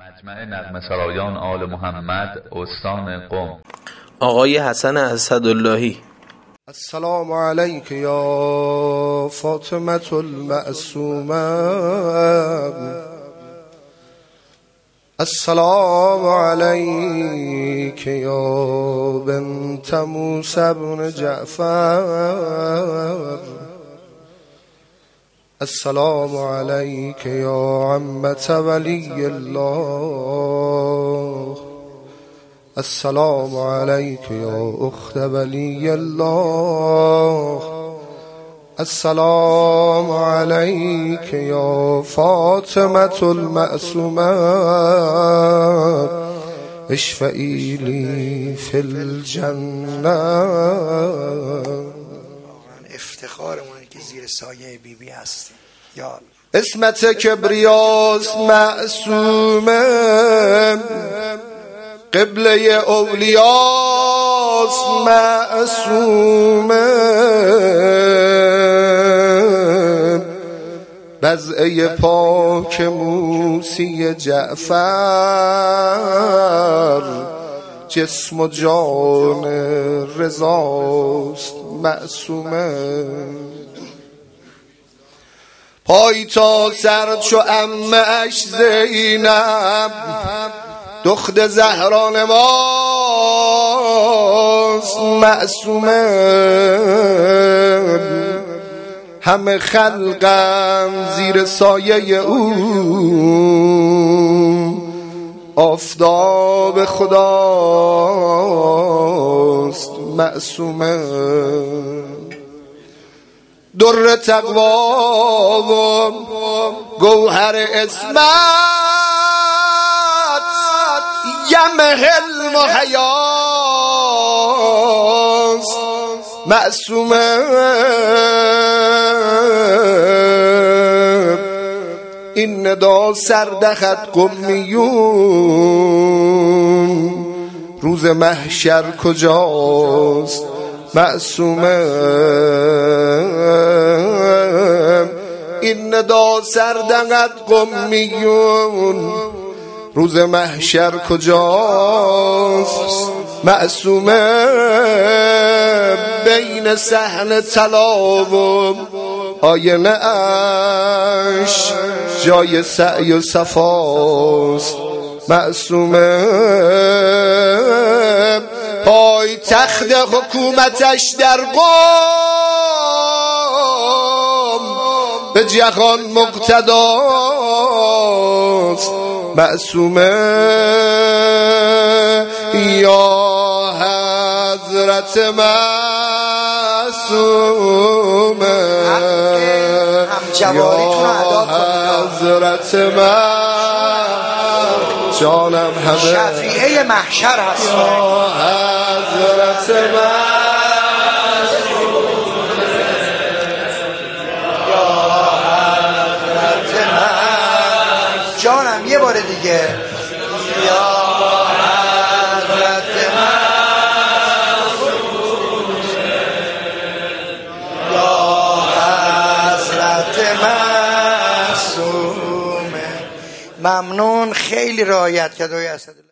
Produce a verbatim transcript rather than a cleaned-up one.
مجمع نغمه سرایان آل محمد استان قم آقای حسن اسداللهی. السلام علیک یا فاطمة المعصومه، السلام علیک یا بنت موسی بن جعفر، السلام علیک یا عمة ولی الله، السلام علیک یا اخت ولی الله، السلام علیک یا فاطمة المعصومه، اشفعی لی فی الجنه. افتخارمونه که زیر سایه بی بی هستیم. یا اسمت کبریاست معصومه، قبله اولیاست معصومه، بضعه پاک موسی جعفر، جسم و جان رضاست معصومه، پای تا سر چو عمه اش زینب، دخت زهران ماست معصومه، همه خلقم زیر سایه او، آفتاب خداست معصومه، در تقوا و گوهر اسمت، یم حلم و حیاست معصومه، این ندا سردخت قمیون، روز محشر کجاست معصومه، این ندا سردخت قمیون، روز محشر کجاست معصومه، بین صحن طلا و آینه اش، جای سعی و صفاست معصومه، پای تخت حکومتش در قم، به جهان مقتداست معصومه، یا حضرت معصومه، یا حضرت معصومه، جانم همه شفیعه محشر هست، یا حضرت معصومه، جانم یه بار دیگه، یا حضرت معصومه، یا حضرت معصومه. ممنون، خیلی رعایت کرد.